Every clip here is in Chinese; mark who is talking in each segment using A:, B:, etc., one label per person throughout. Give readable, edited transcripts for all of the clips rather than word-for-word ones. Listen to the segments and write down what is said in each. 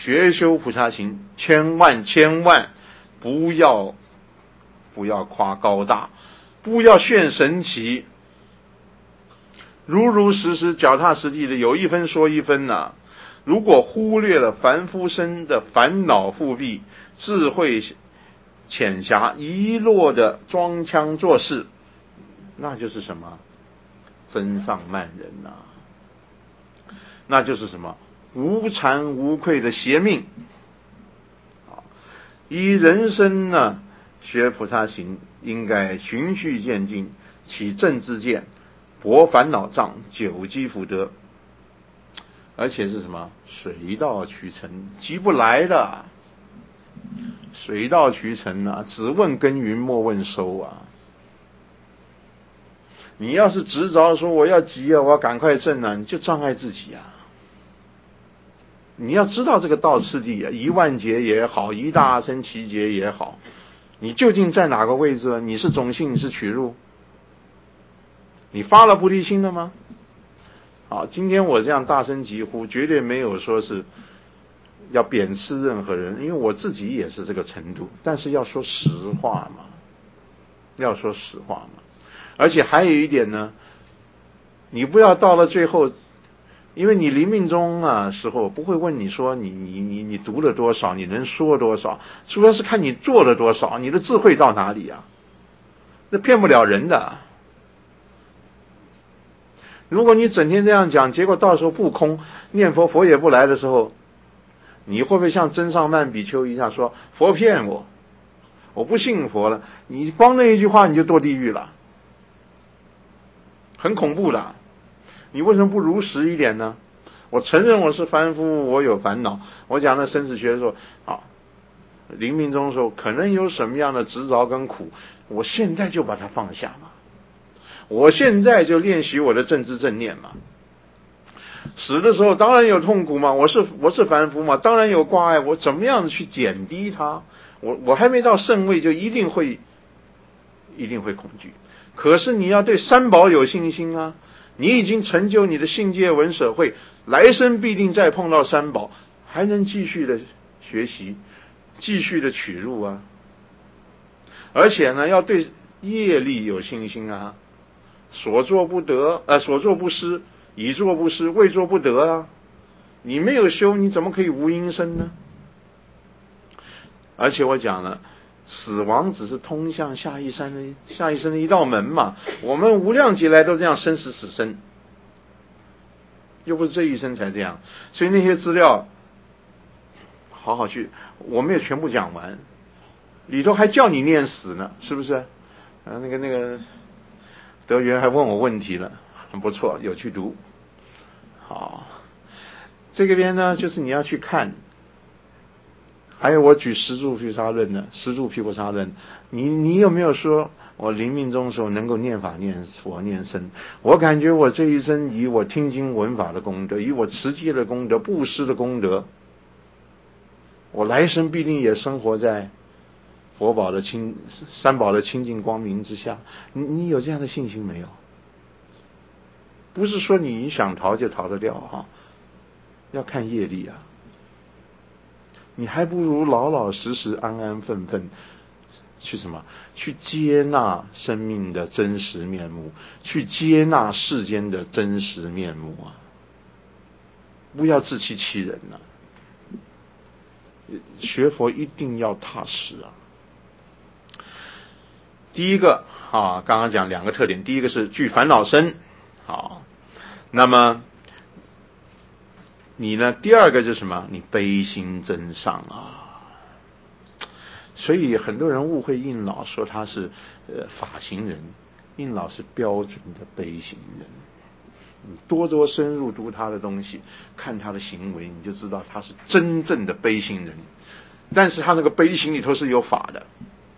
A: 学修菩萨行，千万不要夸高大，不要炫神奇，如实脚踏实地的有一分说一分啊。如果忽略了凡夫身的烦恼复辟，智慧浅狭，一落的装腔作势，那就是什么？真上慢人啊，那就是什么？无惭无愧的邪命。以人生呢，学菩萨行，应该循序渐进，起正知见，拨烦恼障，久积福德。而且是什么？水到渠成，急不来的。水到渠成啊，只问耕耘莫问收啊。你要是执着说我要急啊，我要赶快证啊，你就障碍自己啊。你要知道这个道次第啊，一万劫也好，一大阿僧祇劫也好，你究竟在哪个位置？你是种性，你是取入？你发了菩提心了吗？好，今天我这样大声疾呼，绝对没有说是要贬斥任何人，因为我自己也是这个程度，但是要说实话嘛，要说实话嘛。而且还有一点呢，你不要到了最后，因为你临命终啊时候不会问你说你读了多少，你能说多少，主要是看你做了多少，你的智慧到哪里啊？那骗不了人的。如果你整天这样讲，结果到时候不空，念佛佛也不来的时候，你会不会像真上曼比丘一样说佛骗我，我不信佛了？你光那一句话你就堕地狱了，很恐怖的。你为什么不如实一点呢？我承认我是凡夫，我有烦恼。我讲的生死学的时候啊，临命终的时候可能有什么样的执着跟苦，我现在就把它放下嘛。我现在就练习我的正知正念嘛。死的时候当然有痛苦嘛，我是凡夫嘛，当然有挂碍，我怎么样去减低它？我还没到圣位就一定会恐惧。可是你要对三宝有信心啊，你已经成就你的信戒闻舍慧，来生必定再碰到三宝，还能继续的学习，继续的取入啊。而且呢，要对业力有信心啊。所作不得，所作不失，已作不失，未作不得啊！你没有修，你怎么可以无因生呢？而且我讲了，死亡只是通向下一生的一道门嘛。我们无量劫来都这样生死生，又不是这一生才这样。所以那些资料，好好去，我们也全部讲完，里头还叫你念死呢，是不是？那个。德源还问我问题了，很不错，有去读。好，这个边呢，就是你要去看。还有我举十住毗沙论呢，十住毗婆沙论，你有没有说我临命终的时候能够念法念佛念僧？我感觉我这一生以我听经闻法的功德，以我持戒的功德，布施的功德，我来生必定也生活在佛宝的三宝的清净光明之下。你有这样的信心没有？不是说你想逃就逃得掉哈，要看业力啊。你还不如老老实实安安分分去什么？去接纳生命的真实面目，去接纳世间的真实面目啊！不要自欺欺人啊。学佛一定要踏实啊。第一个刚刚讲两个特点，第一个是具烦恼身，好，那么你呢？第二个是什么？你悲心真上啊。所以很多人误会印老，说他是法行人，印老是标准的悲行人。你多深入读他的东西，看他的行为，你就知道他是真正的悲行人。但是他那个悲行里头是有法的。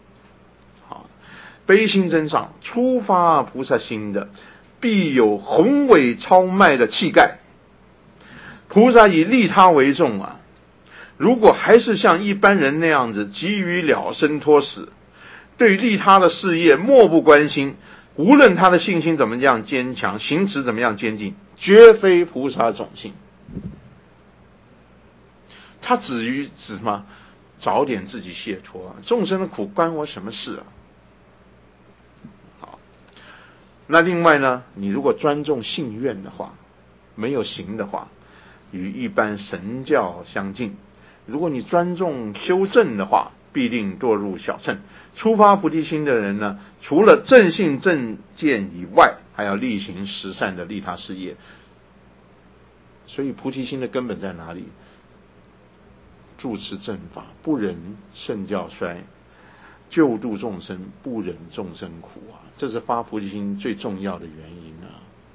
A: 悲心真上，初发菩萨心的，必有宏伟超迈的气概。菩萨以利他为重啊，如果还是像一般人那样子急于了生脱死，对利他的事业漠不关心，无论他的信心怎么样坚强，行持怎么样坚定，绝非菩萨种性。 他指什么？早点自己解脱，众生的苦关我什么事啊？好，那另外呢，你如果专重信愿的话，没有行的话，与一般神教相近。如果你专重修正的话，必定堕入小乘。初发菩提心的人呢，除了正信正见以外，还要力行十善的利他事业。所以菩提心的根本在哪里？住持正法，不忍圣教衰；救度众生，不忍众生苦啊！这是发菩提心最重要的原因啊！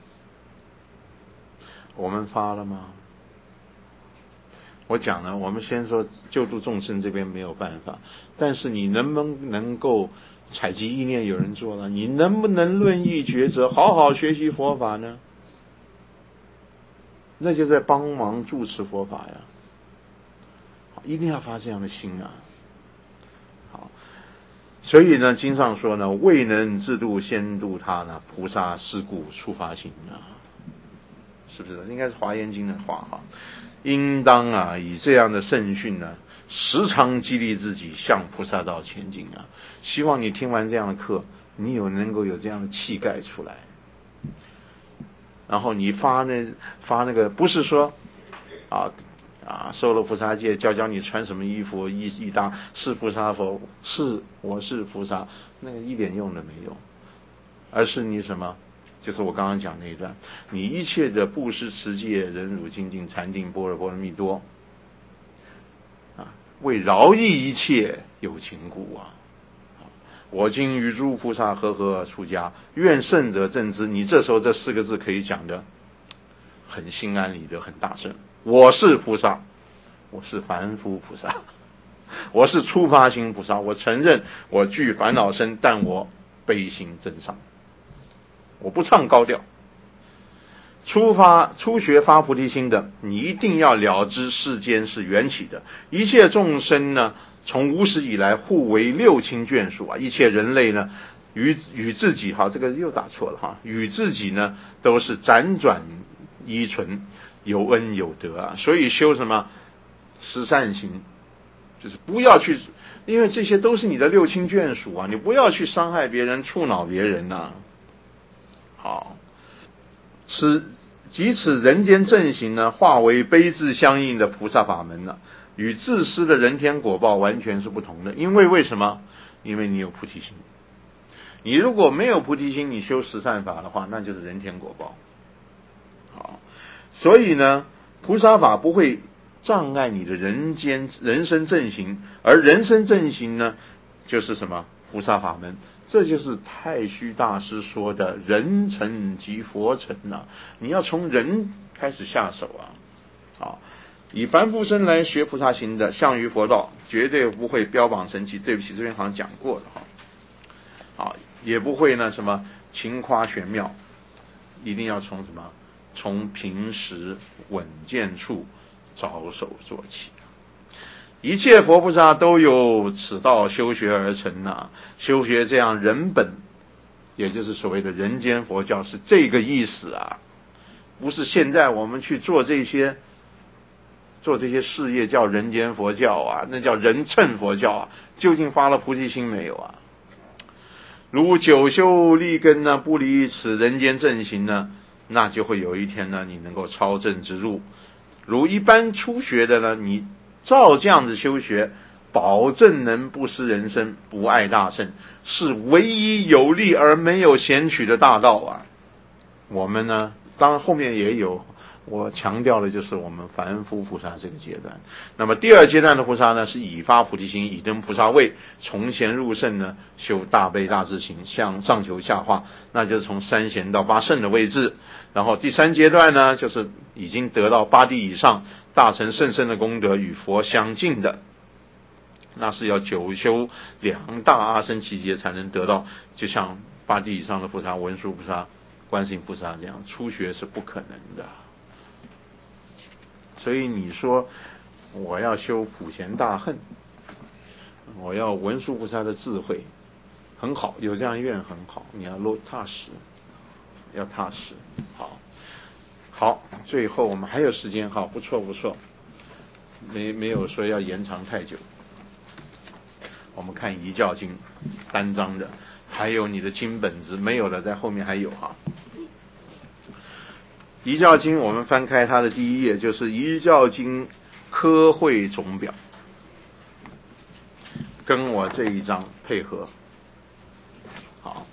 A: 我们发了吗？我讲了，我们先说救度众生这边没有办法，但是你能不能够采集意念有人做了？你能不能论议抉择，好好学习佛法呢？那就在帮忙住持佛法呀！一定要发这样的心啊！好，所以呢，经上说呢，未能自度先度他呢，菩萨是故初发心啊，是不是？应该是华严经的话哈。应当啊，以这样的圣训呢，时常激励自己向菩萨道前进啊。希望你听完这样的课，你能够有这样的气概出来。然后你发那个，不是说受了菩萨戒，教你穿什么衣服，一搭是菩萨佛，我是菩萨，那个一点用都没有。而是你什么？就是我刚刚讲那一段，你一切的布施、持戒、忍辱、精进、禅定、般若波罗蜜多为饶益一切有情故啊！我今与诸菩萨和出家，愿圣者正知。你这时候这4个字可以讲的很心安理得，很大声。我是菩萨，我是凡夫菩萨，我是初发心菩萨。我承认我具烦恼身，但我悲心真上。我不唱高调。初学发菩提心的，你一定要了知世间是缘起的，一切众生呢，从无始以来互为六亲眷属啊，一切人类呢，与自己这个又打错了与自己呢都是辗转依存，有恩有德啊，所以修什么十善行，就是不要去，因为这些都是你的六亲眷属啊，你不要去伤害别人，触恼别人啊。好，即此人间正行呢，化为悲智相应的菩萨法门呢，与自私的人天果报完全是不同的。因为什么？因为你有菩提心。你如果没有菩提心，你修十善法的话，那就是人天果报。好，所以呢，菩萨法不会障碍你的人生正行，而人生正行呢，就是什么？菩萨法门。这就是太虚大师说的人成即佛成啊！你要从人开始下手啊！以凡夫身来学菩萨行的，向于佛道，绝对不会标榜神奇。对不起，这边好像讲过了也不会呢什么勤夸玄妙，一定要从什么？从平时稳健处着手做起。一切佛菩萨都有此道修学而成修学这样人本，也就是所谓的人间佛教，是这个意思啊，不是现在我们去做这些事业叫人间佛教那叫人乘佛教究竟发了菩提心没有如久修立根呢，不离此人间正行呢，那就会有一天呢，你能够超正之路。如一般初学的呢，你照这样子修学，保证能不失人生，不碍大圣，是唯一有利而没有显取的大道我们呢，当然后面也有，我强调的就是我们凡夫菩萨这个阶段。那么第二阶段的菩萨呢，是以发菩提心，以登菩萨位，从贤入圣呢，修大悲大智行，向上求下化，那就是从三贤到八圣的位置。然后第三阶段呢，就是已经得到八地以上大成甚深的功德，与佛相近的，那是要久修2大阿僧祇劫才能得到，就像八地以上的菩萨、文殊菩萨、观世音菩萨这样，初学是不可能的。所以你说我要修普贤大恨，我要文殊菩萨的智慧，很好，有这样愿很好，你要踏实，要踏实。好，最后我们还有时间，好，不错。 没有说要延长太久。我们看遗教经单章的，还有你的经本子没有的，在后面还有哈。遗教经我们翻开它的第一页，就是遗教经科会总表，跟我这一章配合。好，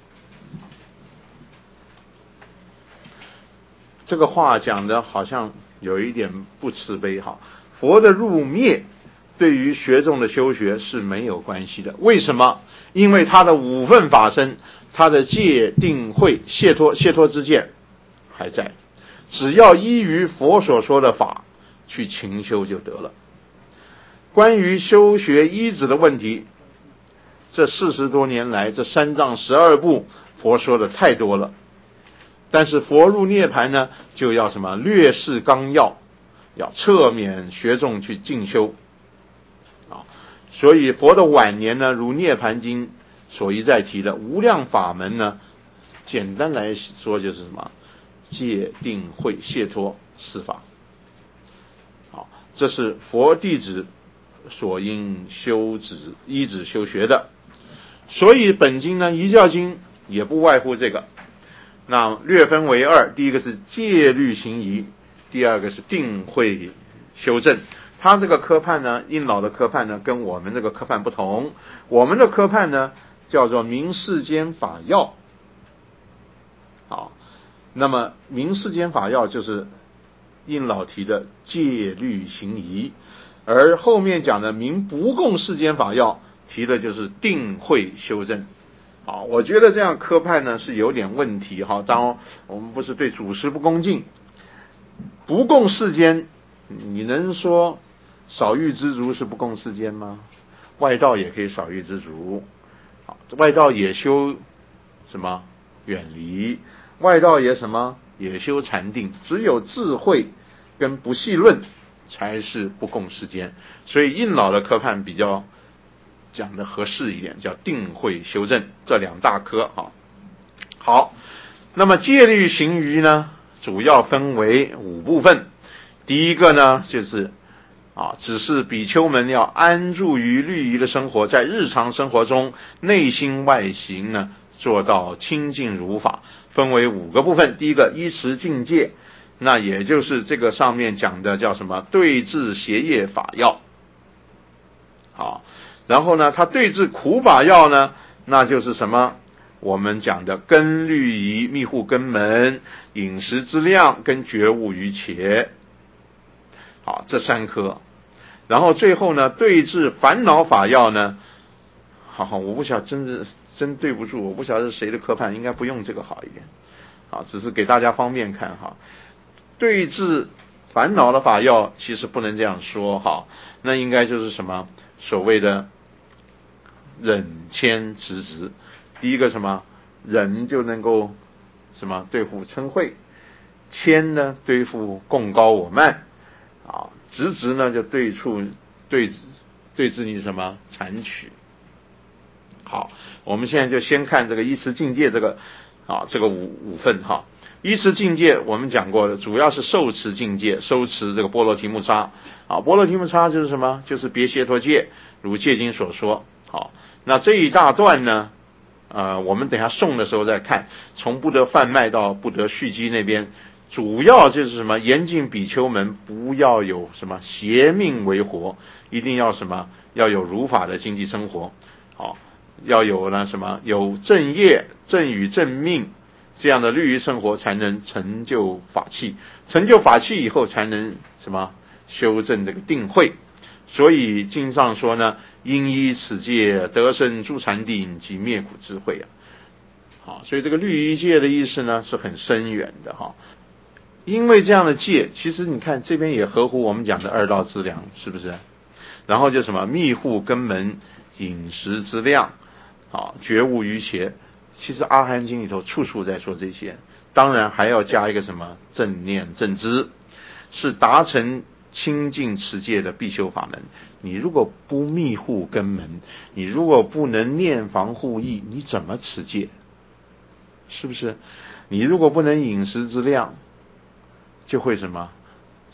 A: 这个话讲的好像有一点不慈悲哈。佛的入灭对于学众的修学是没有关系的。为什么？因为他的五分法身，他的戒定慧解脱之见还在，只要依于佛所说的法去勤修就得了。关于修学依止的问题，这40多年来，这三藏12部佛说的太多了。但是佛入涅盘呢，就要什么略示纲要，要侧免学众去进修。所以佛的晚年呢，如涅盘经所一再提的无量法门呢，简单来说就是什么戒定慧解脱四法。好，这是佛弟子所应修止依止修学的。所以本经呢，遗教经也不外乎这个。那略分为二，第一个是戒律行仪，第二个是定慧修正。他这个科判呢，印老的科判呢，跟我们这个科判不同。我们的科判呢，叫做明世间法要。好，那么明世间法要就是印老提的戒律行仪，而后面讲的明不共世间法要提的就是定慧修正。好，我觉得这样科判呢是有点问题哈。当然我们不是对祖师不恭敬，不共世间，你能说少欲知足是不共世间吗？外道也可以少欲知足，好，外道也修什么远离，外道也什么也修禅定，只有智慧跟不细论才是不共世间。所以印老的科判比较讲的合适一点，叫定慧修正，这两大科啊。好，那么戒律行仪呢，主要分为5部分。第一个呢，就是只是比丘们要安住于律仪的生活，在日常生活中内心外形呢，做到清净如法，分为5个部分。第一个依持境界，那也就是这个上面讲的叫什么对治邪业法要。好，然后呢，他对治苦法要呢，那就是什么我们讲的根律仪、密护根门、饮食之量跟觉悟于切。好，这3科。然后最后呢，对治烦恼法要呢，好，我不晓得真对不住，我不晓得是谁的科判，应该不用这个好一点。好，只是给大家方便看哈。对治烦恼的法要其实不能这样说哈，那应该就是什么所谓的忍谦持直。第一个什么忍就能够什么对付嗔恚，谦呢对付贡高我慢，直呢就对治你什么残取。好，我们现在就先看这个依持境界这个这个五分哈。依持境界我们讲过了，主要是受持境界，收持这个波罗提木叉。波罗提木叉就是什么？就是别解脱戒，如戒经所说。好，那这一大段呢，我们等一下诵的时候再看，从不得贩卖到不得蓄积那边，主要就是什么？严禁比丘们不要有什么邪命为活，一定要什么？要有如法的经济生活。好，要有呢什么？有正业、正语、正命这样的律仪生活，才能成就法器。成就法器以后，才能什么？修正这个定慧。所以经上说呢，应依此戒得生诸禅定及灭苦智慧。好，所以这个律仪戒的意思呢是很深远的哈。因为这样的戒，其实你看这边也合乎我们讲的2道资粮，是不是？然后就什么密护根门、饮食之量，觉悟于切。其实阿含经里头处处在说这些，当然还要加一个什么正念正知，是达成清净持戒的必修法门。你如果不密护根门，你如果不能念防护意，你怎么持戒？是不是？你如果不能饮食之量，就会什么？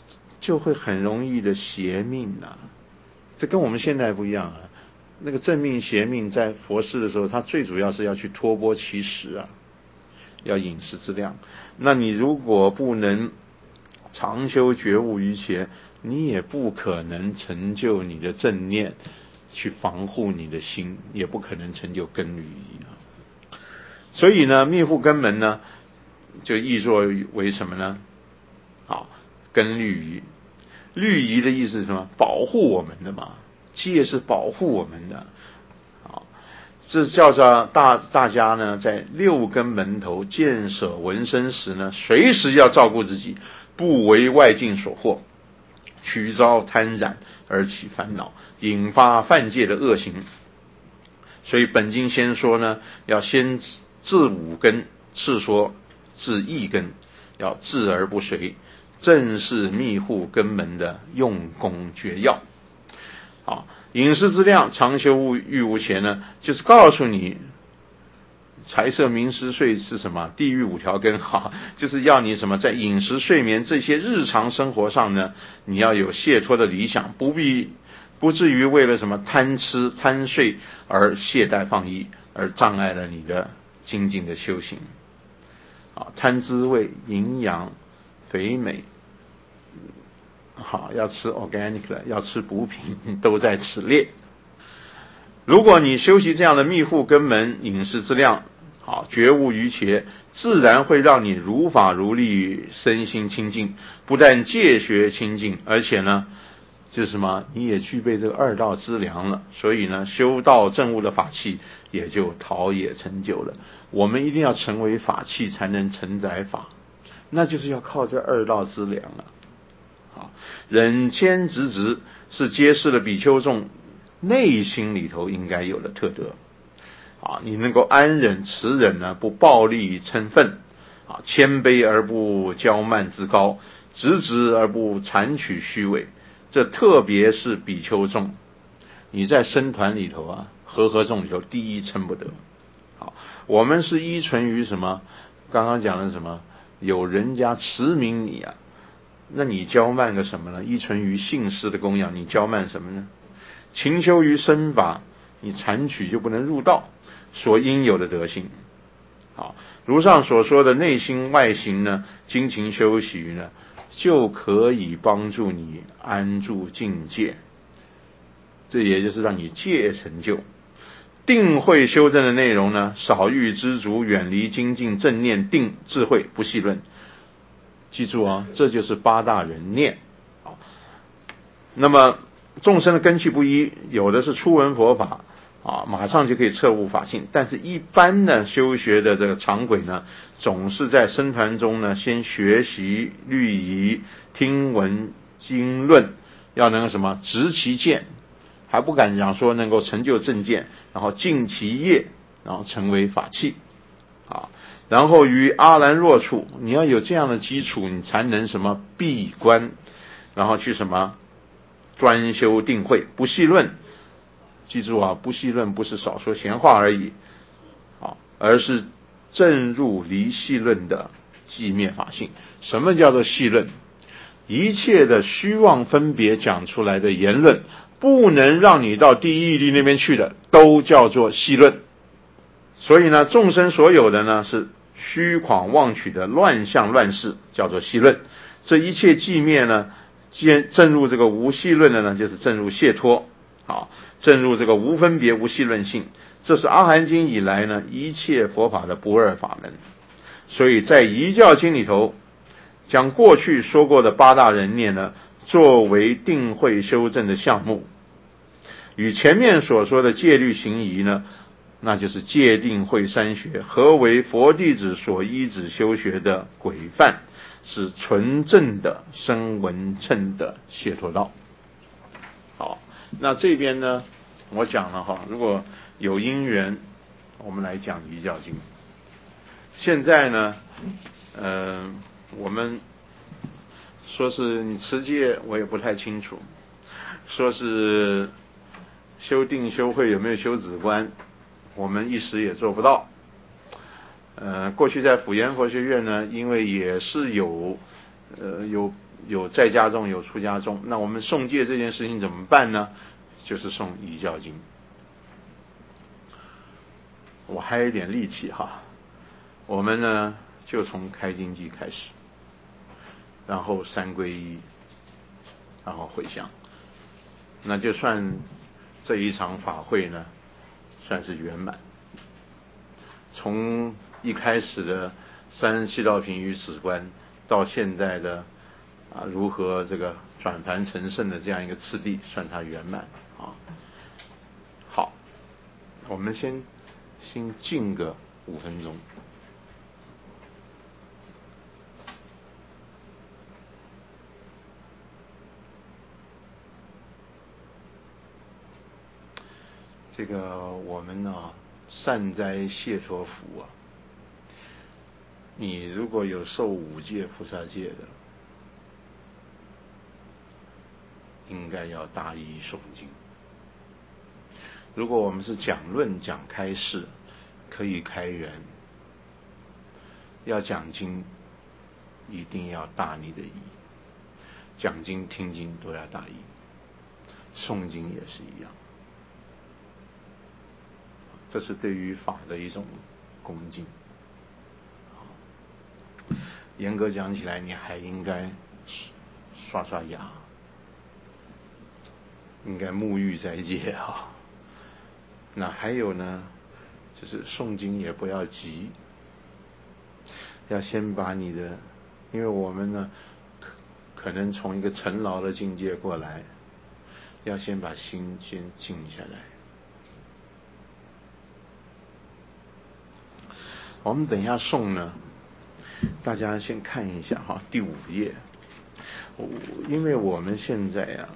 A: 就会很容易的邪命啊。这跟我们现在不一样啊。那个正命邪命在佛事的时候，它最主要是要去托钵乞食啊，要饮食之量。那你如果不能常修觉悟于前，你也不可能成就你的正念，去防护你的心，也不可能成就根律仪啊。所以呢，密护根门呢，就译作为什么呢？好，根律仪。律仪的意思是什么？保护我们的嘛，戒是保护我们的。好，这叫做大家呢，在六根门头见舍闻声时呢，随时要照顾自己，不为外境所惑，取遭贪染而起烦恼，引发犯戒的恶行。所以本经先说呢，要先治五根，次说治意根，要治而不随，正是密护根门的用功诀要。好，饮食之量，常修欲无前呢，就是告诉你财色名食睡是什么？地狱五条根，哈，就是要你什么，在饮食睡眠这些日常生活上呢，你要有解脱的理想，不至于为了什么贪吃贪睡而懈怠放逸，而障碍了你的精进的修行。好，贪滋味、营养、肥美，好，要吃 organic 的，要吃补品，都在此列。如果你修习这样的密护根门，饮食之量，好，觉悟于前，自然会让你如法如律，身心清净，不但戒学清净，而且呢，就是什么，你也具备这个二道资粮了。所以呢，修道证悟的法器也就陶冶成就了。我们一定要成为法器，才能承载法，那就是要靠这二道资粮了。好，忍谦直是揭示了比丘众内心里头应该有的特德。啊，你能够安忍持忍呢，不暴力嗔忿，啊，谦卑而不骄慢自高，直而不谄取虚伪，这特别是比丘众。你在僧团里头啊，和众里头第一称不得。好，我们是依存于什么？刚刚讲的什么？有人家持名你啊，那你骄慢个什么呢？依存于信施的供养，你骄慢什么呢？勤修于身法，你谄取就不能入道所应有的德性。好，如上所说的内心外行呢，精勤修习呢，就可以帮助你安住境界。这也就是让你戒成就。定慧修正的内容呢，少欲知足，远离精进正念定智慧，不细论。记住啊，这就是八大人念。好，那么众生的根器不一，有的是初闻佛法啊，马上就可以彻悟法性，但是一般呢修学的这个常轨呢，总是在僧团中呢，先学习律仪，听闻经论，要能什么执其见，还不敢讲说能够成就正见，然后尽其业，然后成为法器。啊，然后于阿兰若处，你要有这样的基础，你才能什么闭关，然后去什么专修定慧，不细论。记住啊，不细论不是少说闲话而已，啊，而是正入离细论的寂灭法性。什么叫做细论？一切的虚妄分别讲出来的言论，不能让你到第一义谛那边去的，都叫做细论。所以呢，众生所有的呢是虚诳妄取的乱象乱事，叫做细论。这一切寂灭呢，正入这个无细论的呢，就是正入解脱。好，正入这个无分别无细论性，这是阿含经以来呢一切佛法的不二法门。所以在遗教经里头，将过去说过的八大人念呢，作为定慧修正的项目，与前面所说的戒律行仪呢，那就是戒定慧三学合为佛弟子所依止修学的规范，是纯正的声闻乘的解脱道。好，那这边呢，我讲了哈，如果有因缘，我们来讲遗教经。现在呢，我们说是你持戒，我也不太清楚；说是修定修慧，有没有修止观，我们一时也做不到。过去在普贤佛学院呢，因为也是有有在家中有出家中，那我们诵戒这件事情怎么办呢？就是诵遗教经。我还有一点力气哈，我们呢就从开经记开始，然后三皈依，然后回向，那就算这一场法会呢算是圆满。从一开始的37道品与止观，到现在的如何这个转凡成圣的这样一个次第，算它圆满啊。好，我们先静个5分钟。这个我们呢善哉谢陀福啊，你如果有受5戒菩萨戒的，应该要大意诵经。如果我们是讲论讲开示，可以开源，要讲经一定要大你的意，讲经听经都要大意，诵经也是一样，这是对于法的一种恭敬。严格讲起来，你还应该刷刷牙，应该沐浴斋戒啊。那还有呢，就是诵经也不要急，要先把你的，因为我们呢可能从一个尘劳的境界过来，要先把心先静下来。我们等一下诵呢，大家先看一下哈，第5页。因为我们现在啊，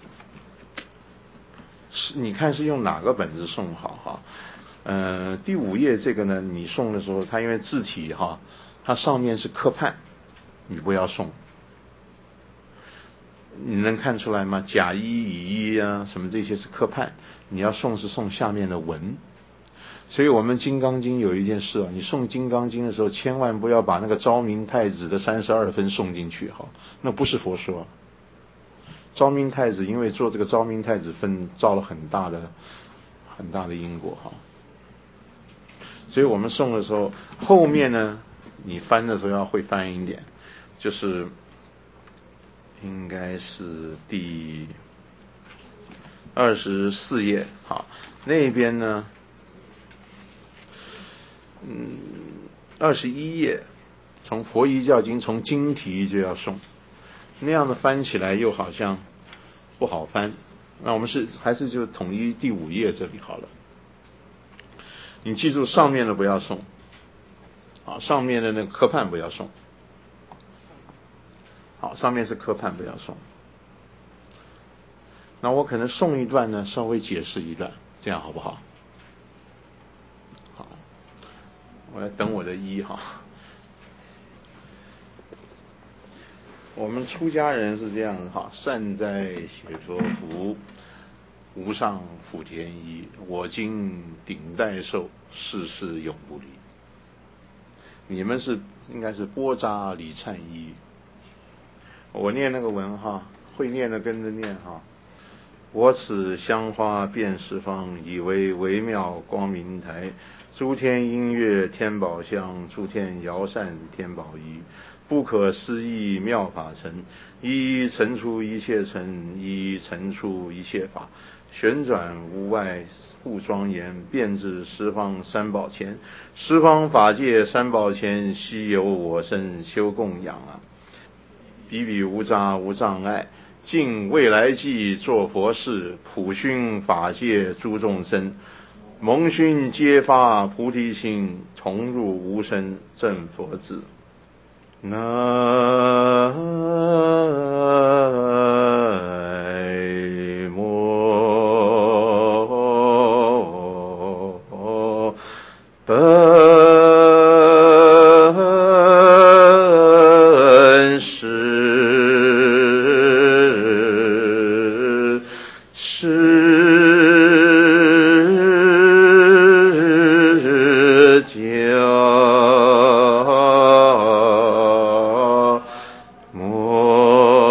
A: 你看是用哪个本子诵好哈？第5页这个呢，你诵的时候，它因为字体哈，它上面是科判，你不要诵。你能看出来吗？甲一乙一啊，什么这些是科判，你要诵是诵下面的文。所以我们《金刚经》有一件事啊，你诵《金刚经》的时候，千万不要把那个昭明太子的32分诵进去哈，那不是佛说。昭明太子因为做这个昭明太子分，造了很大的因果哈。所以我们诵的时候，后面呢，你翻的时候要会翻一点，就是应该是第24页，好，那边呢，21页，从佛遗教经从经题就要诵，那样的翻起来又好像不好翻。那我们还是就统一第5页这里好了。你记住上面的不要诵，好，上面的那个科判不要诵，好，上面是科判不要诵。那我可能诵一段呢，稍微解释一段，这样好不好？好，我来等我的哈。我们出家人是这样哈，善哉谢陀福，无上福田衣，我今顶戴受，世世永不离。你们是应该是波扎礼忏衣，我念那个文哈，会念的跟着念哈。我此香花遍十方，以为微妙光明台。诸天音乐天宝香，诸天摇扇天宝仪。不可思议妙法尘，一一尘出一切尘，一一尘出一切法。旋转无碍护庄严，遍至十方三宝前。十方法界三宝前，悉由我身修供养啊。比比无杂无障碍，尽未来际做佛事，普熏法界诸众生，蒙熏皆发菩提心，同入无生正佛智。南无本师释迦牟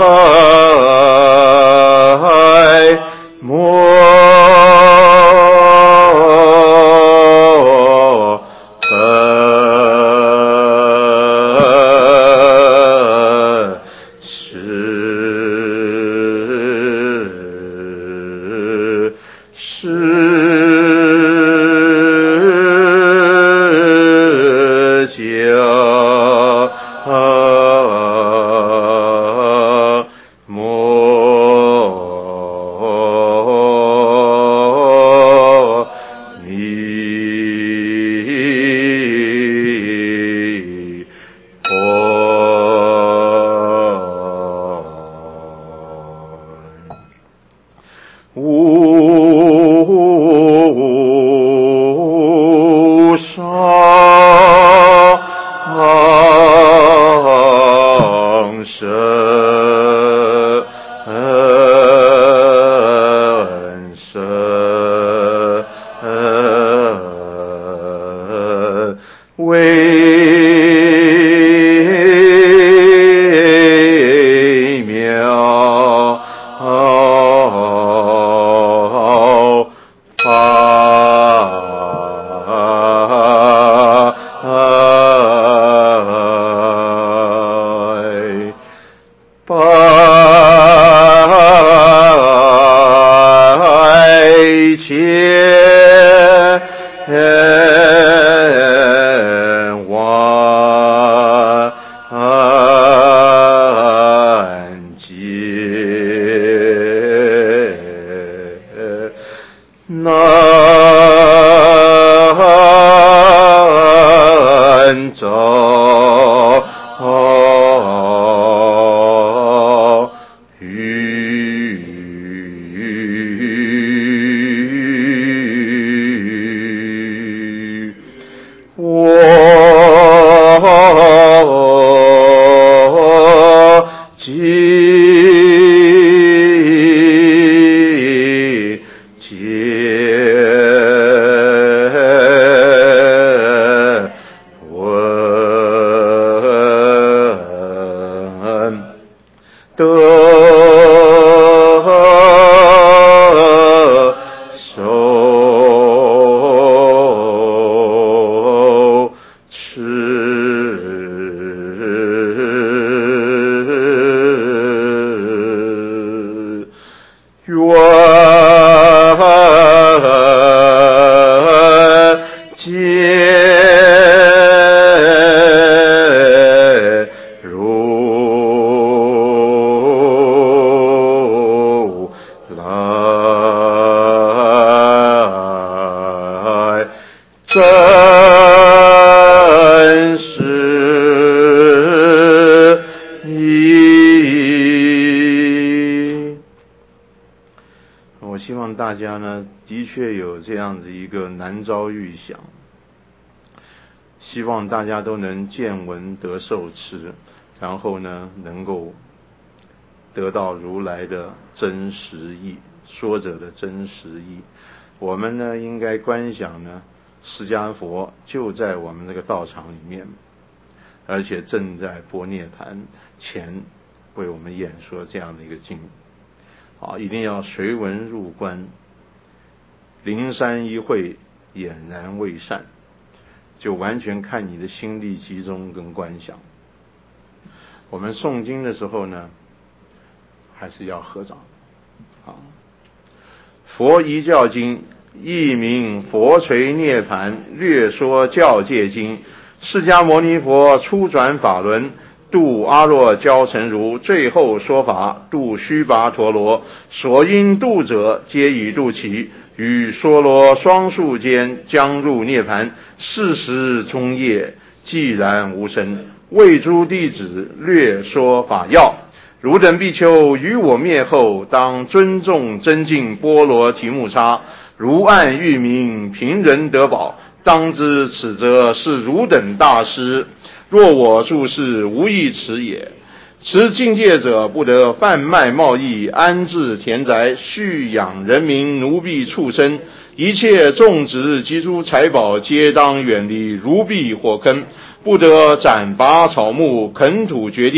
A: 大家呢，的确有这样子一个难遭预想，希望大家都能见闻得受持，然后呢，能够得到如来的真实义，说者的真实义。我们呢，应该观想呢，释迦佛就在我们这个道场里面，而且正在般涅盘前为我们演说这样的一个经。好，一定要随文入观，灵山一会，俨然未善，就完全看你的心力集中跟观想。我们诵经的时候呢，还是要合掌。好，佛遗教经，译名佛垂涅盘略说教戒经，释迦牟尼佛初转法轮，度阿若憍陈如，最后说法度须跋陀罗，所应度者皆已度齐，与娑罗双树间将入涅盘，是时中夜，寂然无声，为诸弟子略说法要。汝等比丘于我灭后，当尊重尊敬波罗提木叉，如按喻名，凭人得宝，当知此则是汝等大师。若我住世无益此也。持境界者不得贩卖贸易，安置田宅，蓄养人民，奴婢畜生，一切种植及诸财宝，皆当远离如避火坑，不得斩伐草木，垦土掘地，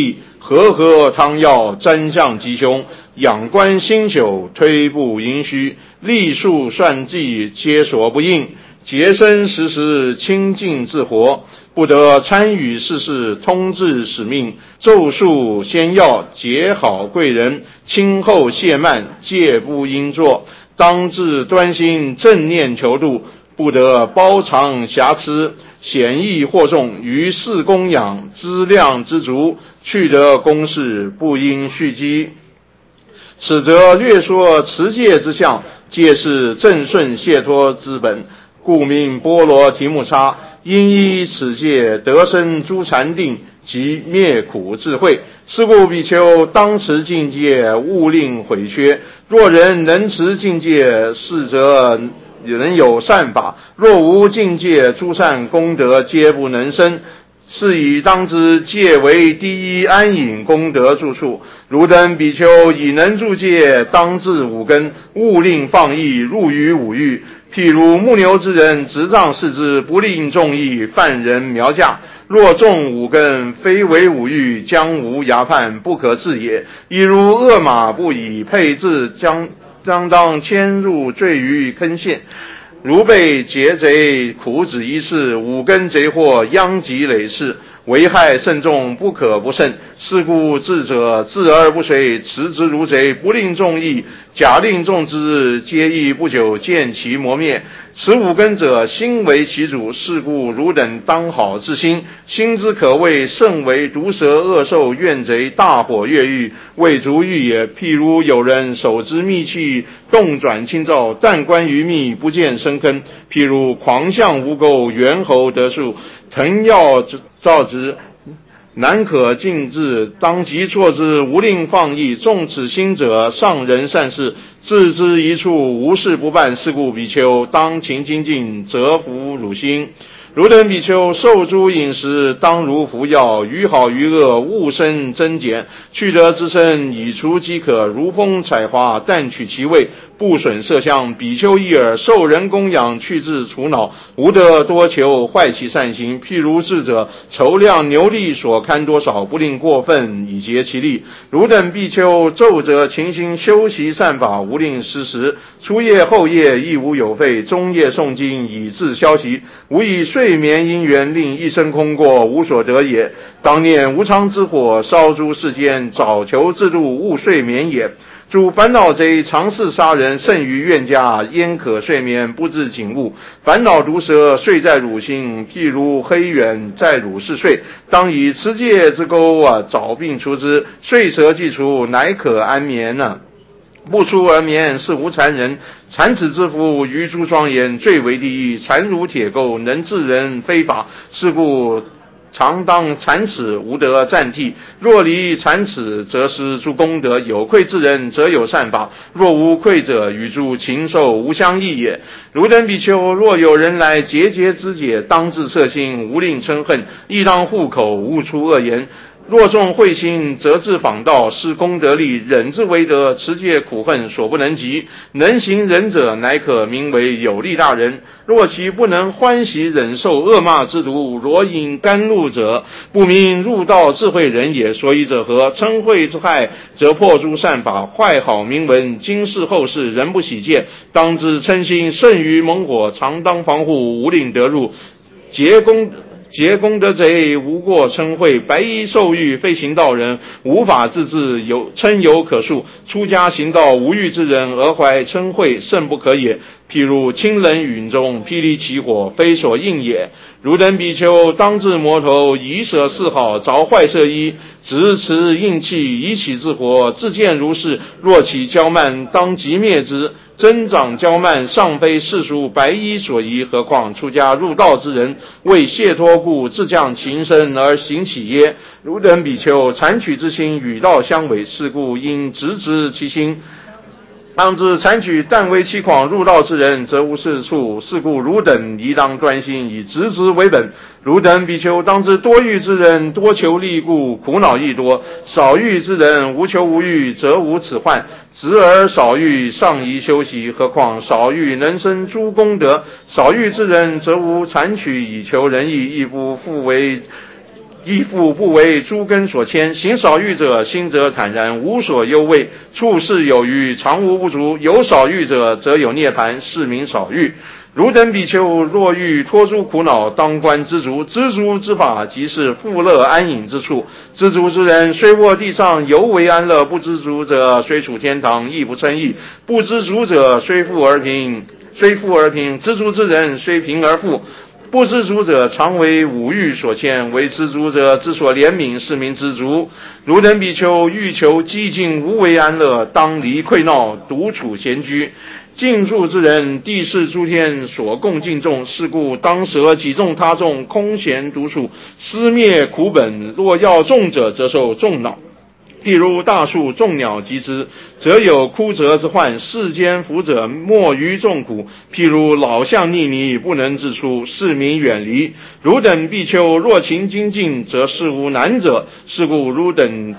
A: 和汤药，沾相吉凶，仰观星宿，推步盈虚，历数算计，皆所不应。洁身时时，清净自活，不得参与世事，通治使命。咒术仙药，结好贵人，轻厚懈慢，戒不应作。当自端心，正念求度，不得包藏瑕疵，显易惑众，于事供养，资量之足，去得公事，不应蓄积。此则略说持戒之相，皆是正顺解脱之本，故名波罗提木叉。因依此戒，得生诸禅定，及灭苦智慧。是故比丘当持境界，勿令毁缺。若人能持境界，是则能有善法；若无境界，诸善功德皆不能生。是以当知戒为第一安隐功德住处。汝等比丘以能住戒，当治五根，勿令放逸，入于五欲。譬如木牛之人，执杖视之，不令众议，犯人苗价。若中五根，非为五欲，将无涯判，不可治也。亦如恶马不以配置，将当牵入坠于坑陷。如被劫贼苦止一事，五根贼祸殃及累世，危害甚重，不可不慎。是故智者智而不随，持之如贼，不令众议，假令众之，皆亦不久见其磨灭。持五根者，心为其主。是故汝等当好自心，心之可畏，甚为毒蛇恶兽怨贼大火越狱，未足欲也。譬如有人手之密器，动转清照，但观于密，不见深坑。譬如狂象无垢，猿猴得树，腾耀照之，难可尽至，当即错之，无令放逸。纵此心者，上人善事，置之一处，无事不办。是故比丘当勤精进，折服汝心。汝等比丘受诸饮食，当如服药，于好于恶，勿生增减。去得之身，以除饥渴，如风采花，但取其味，不损色香。比丘一耳，受人供养，去治除恼，无得多求，坏其善行。譬如智者，筹量牛力所堪多少，不令过分，以竭其力。汝等比丘昼者勤心修习善法，无令失时。初夜后夜亦无有废，中夜诵经，以致消息。无以睡眠因缘，令一生空过，无所得也。当念无常之火，烧诸世间，早求自度，勿睡眠也。诸烦恼贼常事杀人，甚于怨家，焉可睡眠，不自警悟。烦恼毒蛇睡在汝心，譬如黑鸢在汝室睡。当以持戒之钩早并除之，睡蛇既除，乃可安眠不出而眠，是无残人。残齿之夫，于诸庄严，最为第一。残如铁钩，能治人非法。是故常当残齿，无得暂替。若离残齿，则失诸功德。有愧之人，则有善法；若无愧者，与诸禽兽无相异也。汝等比丘，若有人来节之解，当自摄心，无令嗔恨，亦当护口，勿出恶言。若众慧心，则自访道，施功德力，忍之为德，持戒苦恨所不能及。能行忍者，乃可名为有力大人。若其不能欢喜忍受恶骂之毒，若饮甘露者，不名入道智慧人也。所以者何？嗔恚之害，则破诸善法，坏好名闻，今世后世人不喜见。当知嗔心甚于猛火，常当防护，无令得入。结功德贼，无过嗔恚，白衣受欲，非行道人，无法自制，嗔有可述。出家行道无欲之人，而怀嗔恚，甚不可也。譬如清冷云中，霹雳起火，非所应也。汝等比丘当自魔头，以舍四好，着坏色衣，执持应器，以起自火，自见如是。若起骄慢，当即灭之。增长骄慢，尚非世俗白衣所宜，何况出家入道之人，为解脱故，自降情身而行起耶？汝等比丘残取之心，与道相违，是故应直之其心。当知残取但为欺诳入道之人，则无是处。是故汝等宜当专心，以直之为本。汝等比丘当知多欲之人，多求利故，苦恼亦多；少欲之人，无求无欲，则无此患。直而少欲，尚宜修习，何况少欲能生诸功德。少欲之人，则无残取以求仁义，亦不复为亦复不为诸根所牵，行少欲者，心则坦然，无所忧畏，处事有余，常无不足。有少欲者，则有涅槃，是名少欲。汝等比丘，若欲脱诸苦恼，当观知足。知足之法，即是富乐安隐之处。知足之人，虽卧地上，犹为安乐；不知足者，虽处天堂，亦不称意。不知足者，虽富而贫；知足之人，虽贫而富。不知足者，常为五欲所牵；为知足者，之所怜悯，是名知足。汝等比丘，欲求寂静无为安乐，当离溃闹，独处闲居。敬住之人，地势诸天所共敬重，是故当舍己重他重，空闲独处，思灭苦本。若要众者，则受众恼。譬如大树众鸟集之，则有枯折之患；世间福者，莫于众苦。譬如老象溺泥，不能自出，是名远离。汝等比丘，若勤精进，则事无难者。是故汝等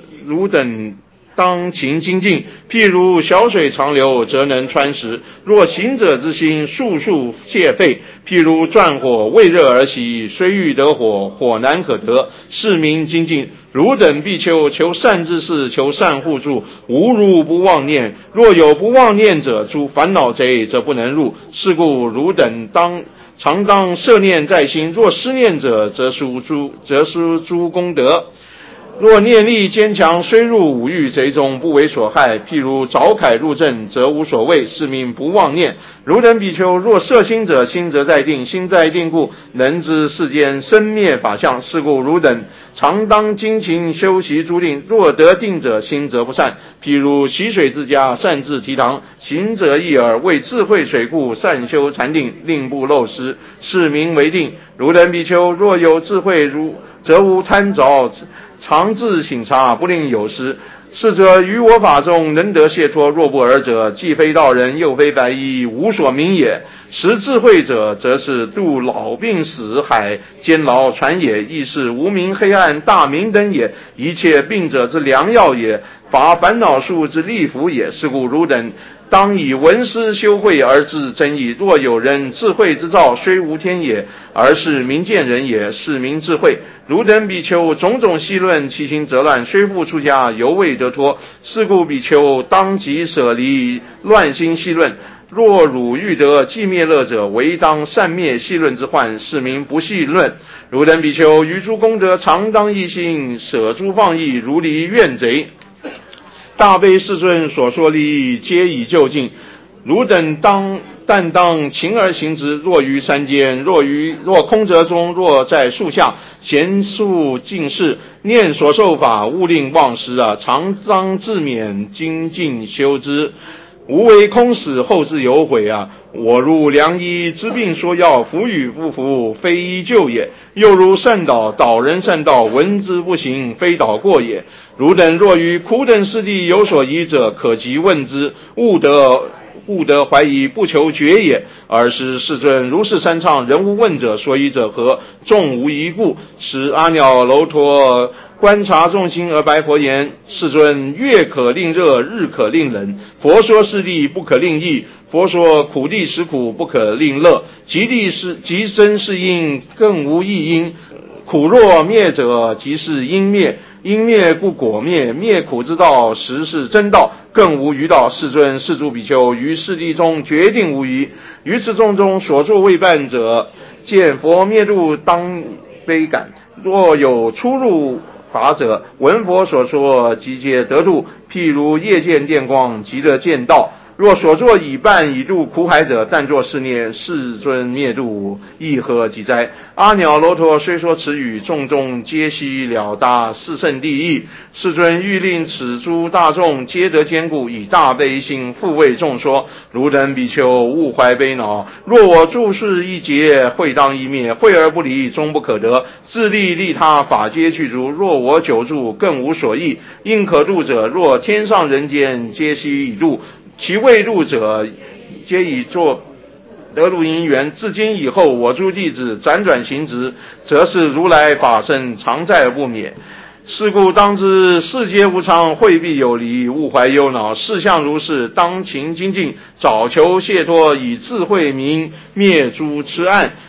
A: 当勤精进，譬如小水长流，则能穿石。若行者之心，速速泄沸。譬如转火，未热而熄，虽欲得火，火难可得，是名精进。汝等比丘，求善知识，求善互助，无如不妄念。若有不妄念者，诸烦恼贼，则不能入。是故汝等常当摄念在心，若失念者，则失诸功德。若念力坚强，虽入五欲贼中，不为所害。譬如凿铠入阵，则无所谓，是名不妄念。汝等比丘，若摄心者，心则在定，心在定故，能知世间生灭法相。是故汝等常当精勤修习诸定，若得定者，心则不散。譬如洗水之家，善自提堂，行者一耳，为智慧水故，善修禅定，令不漏失，是名为定。汝等比丘，若有智慧，则无贪着，常自省察，不令有失。是则于我法中能得解脱，若不尔者，既非道人，又非白衣，无所明也。识智慧者，则是度老病死海，监牢船也，亦是无明黑暗大明灯也，一切病者之良药也，拔烦恼树之利福也。是故汝等当以闻思修慧而致真义。若有人智慧之兆，虽无天也，而是明见人也，是名智慧。汝等比丘，种种细论，其心则乱，虽复出家，犹未得脱。是故比丘当即舍离乱心细论。若汝欲得寂灭乐者，唯当善灭细论之患，是名不细论。汝等比丘，于诸功德常当一心，舍诸放逸，如离怨贼。大悲世尊所说利益，皆已就近。汝等但当勤而行之。若于山间，若空折中，若在树下，闲宿静视，念所受法，勿令忘失常当自勉，精进修之。无为空死，后自有悔我如良医，知病说药，服与不服，非医救也。又如善导人善道，闻之不行，非导过也。汝等若于苦等世地有所疑者，可即问之，勿得怀疑，不求决也。尔时世尊如是三唱，人无问者，所以者何？众无疑故。使阿耨楼陀观察众心而白佛言：世尊，月可令热，日可令冷。佛说是地，不可令异。佛说苦地实苦，不可令乐。即真是因，更无异因。苦若灭者，即是因灭。因灭故果灭，灭苦之道，实是真道，更无余道。世尊，是诸比丘于世地中决定无疑。于此众中所作未办者，见佛灭度，当悲感。若有出入法者，闻佛所说，即皆得度。譬如夜见电光，即得见道。若所作已办，以度苦海者，但作是念：世尊灭度，亦何及哉？阿耨罗陀虽说此语，众众皆悉了达是圣地义。世尊欲令此诸大众皆得坚固，以大悲心复为众说。汝等比丘，勿怀悲恼。若我住世一劫，会当一灭，会而不离，终不可得。自利利他，法皆具足。若我久住，更无所益。应可度者，若天上人间，皆悉已度。其未度者，皆以作得度因缘。自今以后，我诸弟子辗转行执，则是如来法身，常在而不灭。是故当知世界无常，会必有离，勿怀忧恼。事相如是，当勤精进，早求解脱，以智慧明灭诸痴暗。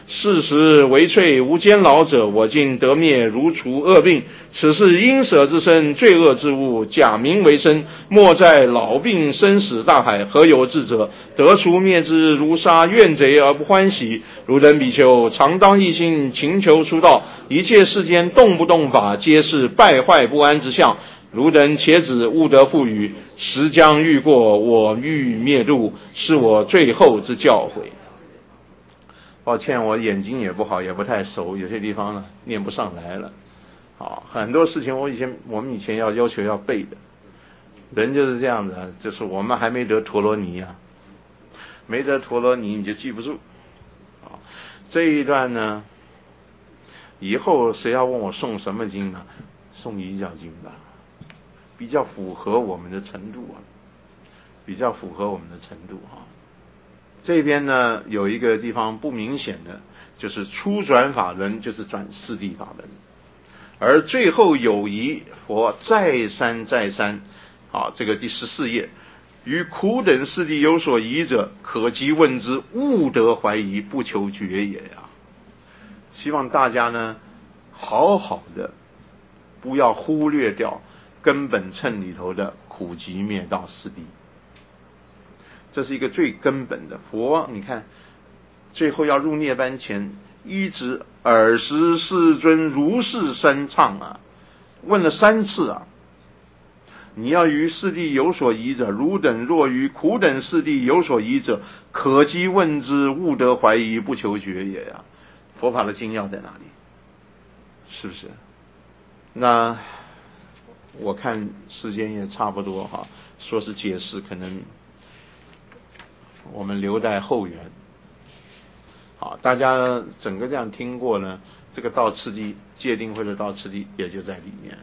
A: 世时为萃无间老者，我今得灭如除恶病。此是因舍之身，罪恶之物，假名为身，莫在老病生死大海，何有智者？得除灭之，如杀怨贼而不欢喜。汝等比丘，常当一心，勤求出道。一切世间动不动法，皆是败坏不安之相。汝等且止，勿得复语。时将欲过，我欲灭度，是我最后之教诲。抱歉，我眼睛也不好，也不太熟，有些地方呢念不上来了。好，很多事情我们以前要求要背的，人就是这样的，就是我们还没得陀罗尼啊，没得陀罗尼你就记不住。好，这一段呢，以后谁要问我诵什么经呢？诵遗教经吧，比较符合我们的程度啊，比较符合我们的程度啊。这边呢有一个地方不明显的，就是初转法轮就是转四谛法门，而最后有疑佛再三，好，这个第14页，于苦等四谛有所疑者，可即问之，勿得怀疑，不求觉也呀。希望大家呢好好的，不要忽略掉根本称里头的苦集灭道四谛。这是一个最根本的佛，你看最后要入涅槃前，一直尔时世尊如是三唱啊，问了3次啊。你要于四谛有所疑者，汝等若于苦等四谛有所疑者，可即问之，勿得怀疑，不求觉也呀。佛法的精要在哪里？是不是？那我看时间也差不多哈，说是解释可能我们留待后缘。好，大家整个这样听过呢，这个道次第界定会的道次第也就在里面。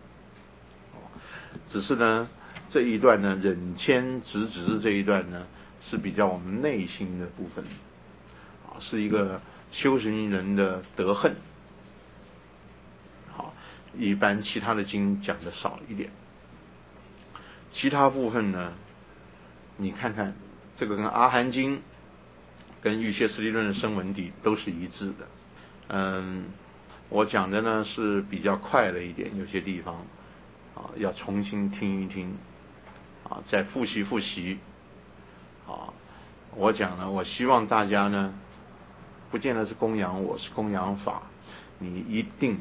A: 只是呢这一段呢忍谦直直这一段呢是比较我们内心的部分，是一个修行人的德恨。好，一般其他的经讲的少一点，其他部分呢你看看这个跟阿含经跟玉歇斯利论的声闻谛都是一致的。我讲的呢是比较快了一点，有些地方要重新听一听再复习我讲呢，我希望大家呢不见得是供养我，是供养法，你一定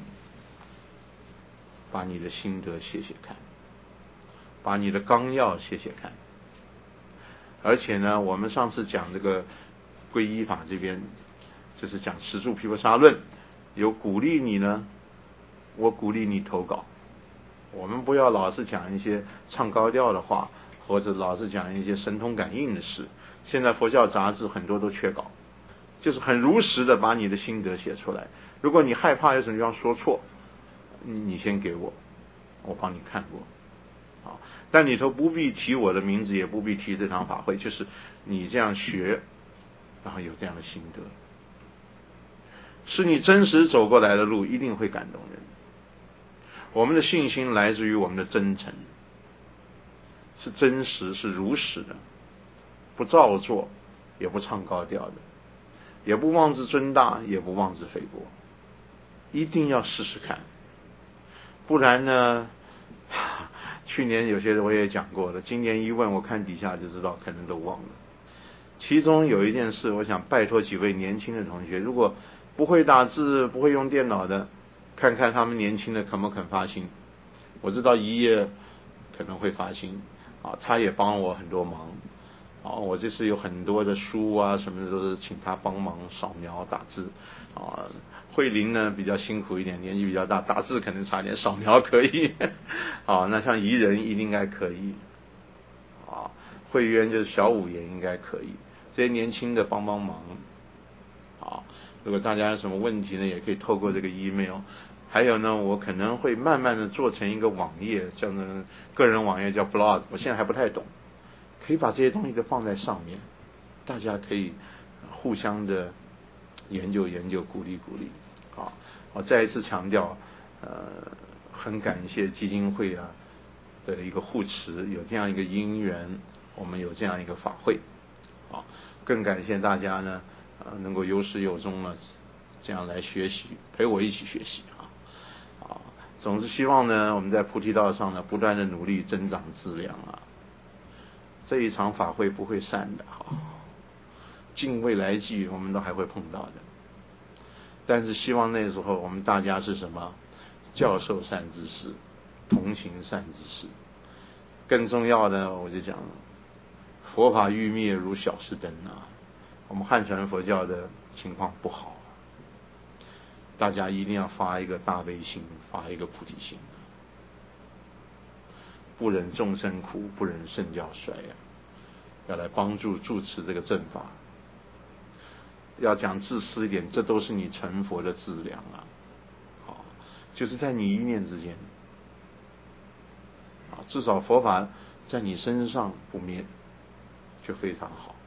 A: 把你的心得写看，把你的纲要写看。而且呢我们上次讲这个皈依法这边就是讲十住毗婆沙论，有鼓励你呢，我鼓励你投稿。我们不要老是讲一些唱高调的话，或者老是讲一些神通感应的事。现在佛教杂志很多都缺稿，就是很如实的把你的心得写出来。如果你害怕有什么地方说错，你先给我，我帮你看过。但里头不必提我的名字，也不必提这场法会，就是你这样学，然后有这样的心得，是你真实走过来的路，一定会感动人。我们的信心来自于我们的真诚，是真实，是如实的，不造作，也不唱高调的，也不妄自尊大，也不妄自菲薄。一定要试试看，不然呢去年有些我也讲过了，今年一问，我看底下就知道可能都忘了。其中有一件事，我想拜托几位年轻的同学，如果不会打字，不会用电脑的，看看他们年轻的肯不肯发心。我知道一页可能会发心他也帮我很多忙我这次有很多的书啊什么的都是请他帮忙扫描打字慧玲呢比较辛苦一点，年纪比较大，打字可能差点，扫描可以那像怡人应该可以慧渊就是小五也应该可以，这些年轻的帮忙如果大家有什么问题呢，也可以透过这个 email。 还有呢，我可能会慢慢的做成一个网页，叫做个人网页，叫 blog， 我现在还不太懂，可以把这些东西都放在上面，大家可以互相的研究，鼓励我再一次强调很感谢基金会的一个护持，有这样一个因缘，我们有这样一个法会更感谢大家呢能够有始有终了，这样来学习，陪我一起学习总之希望呢，我们在菩提道上呢，不断的努力增长资粮这一场法会不会散的近未来际我们都还会碰到的。但是希望那时候我们大家是什么？教授善知识，同行善知识。更重要的，我就讲佛法欲灭如小士灯我们汉传佛教的情况不好，大家一定要发一个大悲心，发一个菩提心不忍众生苦，不忍圣教衰要来帮助住持这个正法。要讲自私一点，这都是你成佛的资粮就是在你一念之间至少佛法在你身上不灭，就非常好。